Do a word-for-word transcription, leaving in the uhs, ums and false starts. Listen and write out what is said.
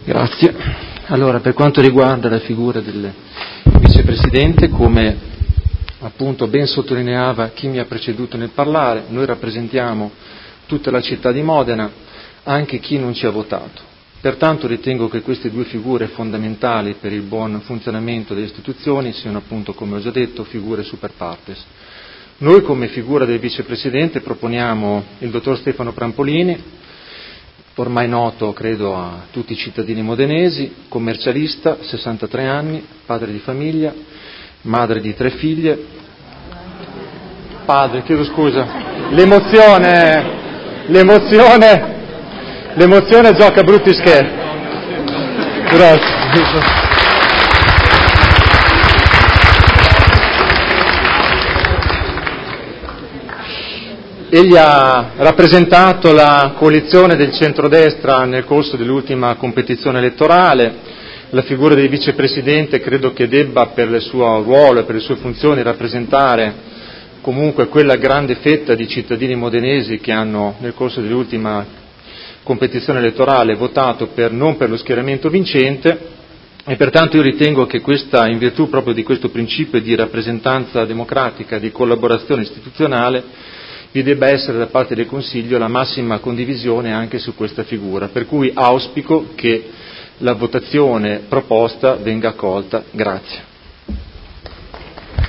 Grazie. Allora, per quanto riguarda la figura del vicepresidente, come appunto ben sottolineava chi mi ha preceduto nel parlare, noi rappresentiamo tutta la città di Modena, anche chi non ci ha votato. Pertanto ritengo che queste due figure fondamentali per il buon funzionamento delle istituzioni siano appunto, come ho già detto, figure super partes. Noi come figura del vicepresidente proponiamo il dottor Stefano Prampolini, ormai noto credo a tutti i cittadini modenesi, commercialista, sessantatré anni, padre di famiglia, madre di tre figlie, padre, chiedo scusa, l'emozione, l'emozione, l'emozione gioca brutti scherzi. Grazie. Egli ha rappresentato la coalizione del centrodestra nel corso dell'ultima competizione elettorale. La figura del vicepresidente credo che debba, per il suo ruolo e per le sue funzioni, rappresentare comunque quella grande fetta di cittadini modenesi che hanno nel corso dell'ultima competizione elettorale votato per, non per lo schieramento vincente, e pertanto io ritengo che questa, in virtù proprio di questo principio di rappresentanza democratica, di collaborazione istituzionale, vi debba essere da parte del Consiglio la massima condivisione anche su questa figura, per cui auspico che la votazione proposta venga accolta. Grazie.